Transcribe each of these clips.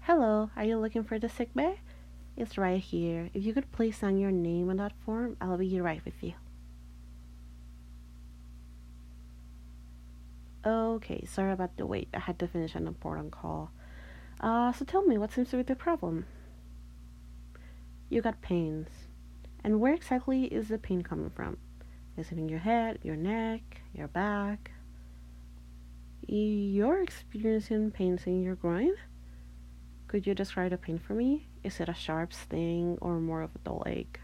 Hello, are you looking for the sick bay? It's right here. If you could please sign your name on that form, I'll be right with you. Okay, sorry about the wait. I had to finish an important call. So tell me, what seems to be the problem? You got pains. And where exactly is the pain coming from? Is it in your head, your neck, your back? You're experiencing pains in your groin? Could you describe the pain for me? Is it a sharp sting or more of a dull ache?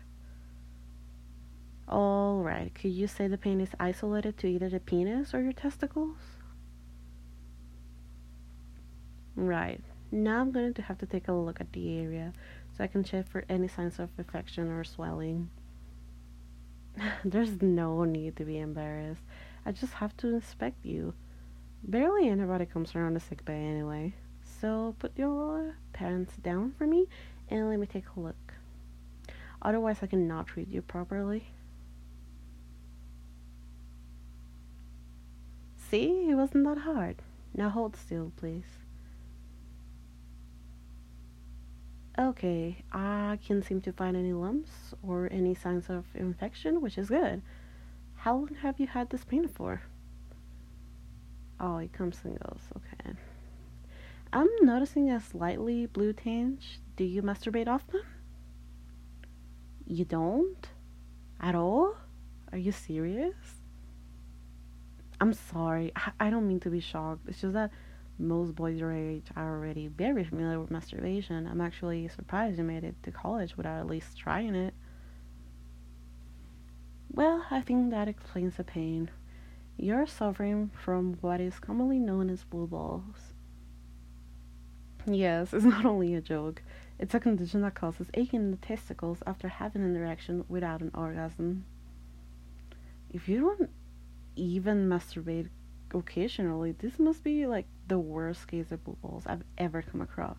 Alright, could you say the pain is isolated to either the penis or your testicles? Right. Now I'm going to have to take a look at the area so I can check for any signs of infection or swelling. There's no need to be embarrassed. I just have to inspect you. Barely anybody comes around the sick bay anyway. So put your pants down for me and let me take a look. Otherwise, I cannot treat you properly. See, it wasn't that hard. Now hold still, please. Okay, I can't seem to find any lumps or any signs of infection, which is good. How long have you had this pain for? Oh, it comes and goes. Okay. I'm noticing a slightly blue tinge. Do you masturbate often? You don't? At all? Are you serious? I'm sorry. I don't mean to be shocked. It's just that most boys your age are already very familiar with masturbation. I'm actually surprised you made it to college without at least trying it. Well, I think that explains the pain. You're suffering from what is commonly known as blue balls. Yes, it's not only a joke. It's a condition that causes aching in the testicles after having an erection without an orgasm. If you don't even masturbate occasionally, this must be like the worst case of blue balls I've ever come across.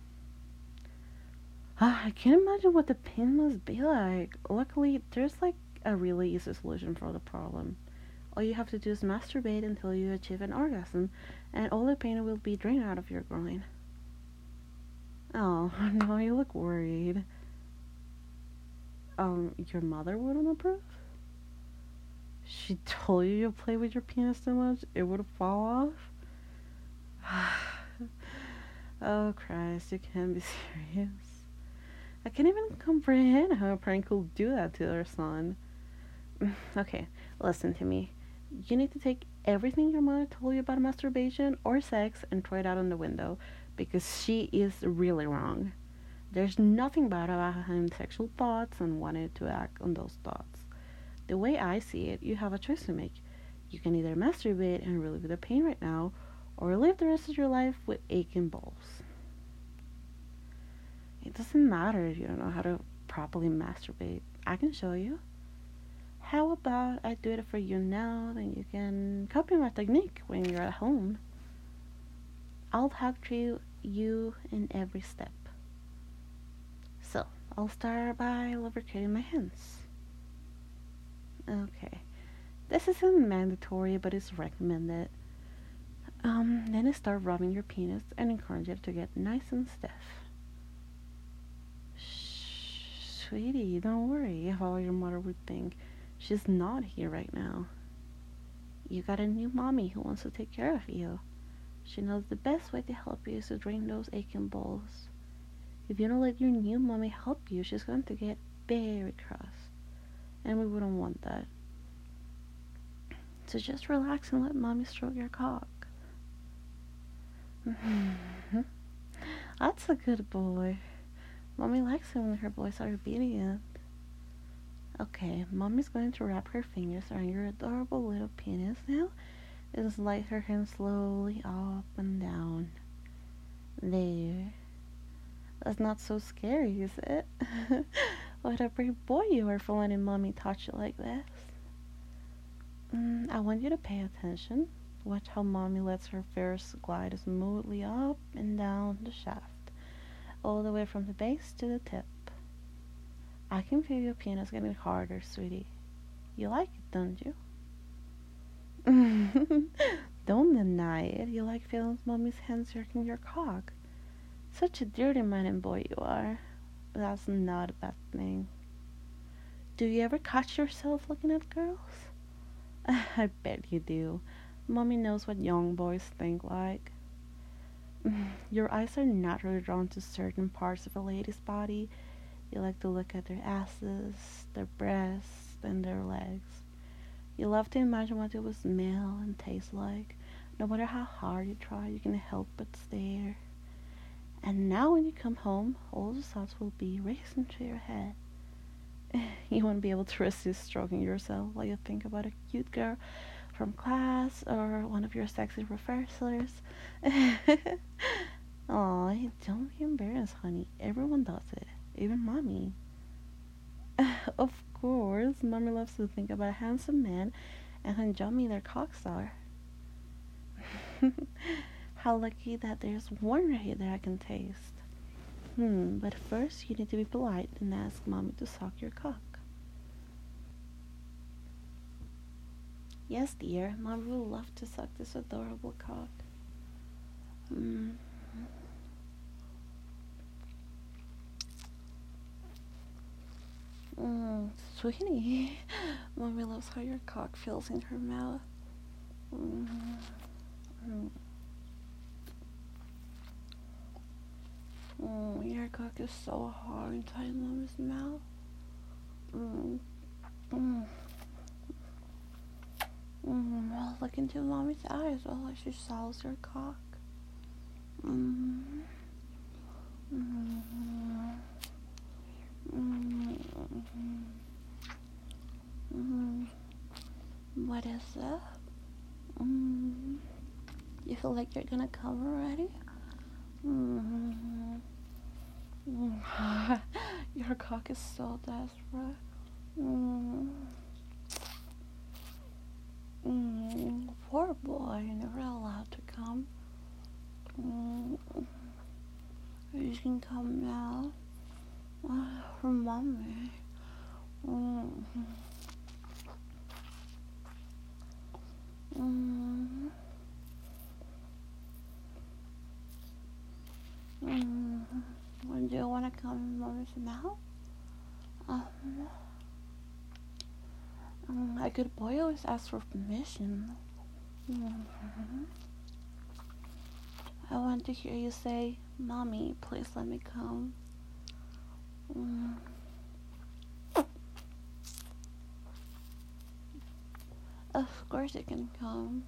I can't imagine what the pain must be like. Luckily, there's like a really easy solution for the problem. All you have to do is masturbate until you achieve an orgasm, and all the pain will be drained out of your groin. Oh, no, you look worried. Your mother wouldn't approve? She told you you play with your penis too much, it would fall off? Oh, Christ, you can't be serious. I can't even comprehend how a parent could do that to their son. Okay, listen to me. You need to take everything your mother told you about masturbation or sex and throw it out on the window because she is really wrong. There's nothing bad about having sexual thoughts and wanting to act on those thoughts. The way I see it, you have a choice to make. You can either masturbate and relieve the pain right now, or live the rest of your life with aching balls. It doesn't matter if you don't know how to properly masturbate. I can show you. How about I do it for you now, then you can copy my technique when you're at home. I'll talk to you in every step. So, I'll start by lubricating my hands. Okay. This isn't mandatory, but it's recommended. Then I start rubbing your penis and encourage it to get nice and stiff. Shh, sweetie, don't worry how your mother would think. She's not here right now. You got a new mommy who wants to take care of you. She knows the best way to help you is to drain those aching balls. If you don't let your new mommy help you, she's going to get very cross. And we wouldn't want that. So just relax and let mommy stroke your cock. That's a good boy. Mommy likes it when her boys are obedient. Okay, mommy's going to wrap her fingers around your adorable little penis now and slide her hand slowly up and down. There. That's not so scary, is it? What a brave boy you are for letting mommy touch you like this. I want you to pay attention. Watch how mommy lets her fingers glide smoothly up and down the shaft, all the way from the base to the tip. I can feel your penis getting harder, sweetie. You like it, don't you? Don't deny it. You like feeling mommy's hands jerking your cock. Such a dirty man and boy you are. But that's not a bad thing. Do you ever catch yourself looking at girls? I bet you do. Mommy knows what young boys think like. Your eyes are naturally drawn to certain parts of a lady's body. You like to look at their asses, their breasts, and their legs. You love to imagine what it would smell and taste like. No matter how hard you try, you can help but stare. And now when you come home, all those thoughts will be racing through your head. You won't be able to resist stroking yourself while you think about a cute girl from class or one of your sexy professors. Aw, don't be embarrassed, honey. Everyone does it, even mommy. Of course, mommy loves to think about a handsome man and how yummy their cocks are. How lucky that there's one right here that I can taste. But first you need to be polite and ask mommy to suck your cock. Yes, dear, mommy would love to suck this adorable cock. Mm. Sweetie, mommy loves how your cock feels in her mouth. Your cock is so hard inside mommy's mouth. Look into mommy's eyes while she swallows your cock. What is that? You feel like you're gonna come already? Your cock is so desperate. Poor boy, never allowed to come. You can come now. For mommy. Do you want to come in mommy's mouth? A good boy always asks for permission. I want to hear you say, Mommy, please let me come. Of course you can come.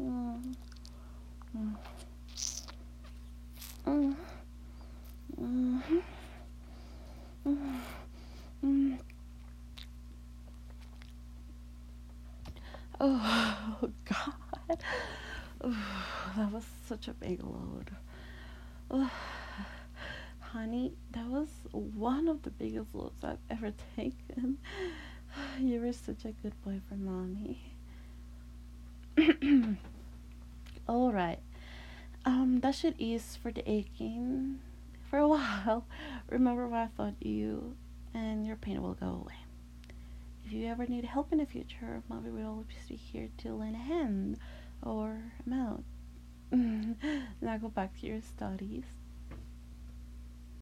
Oh, God. That was such a big load. Honey, that was one of the biggest loads I've ever taken. You were such a good boy for mommy. Alright. That should ease for the aching for a while. Remember what I thought you and your pain will go away. If you ever need help in the future, mommy will always be here to lend a hand or a mouth. Now go back to your studies.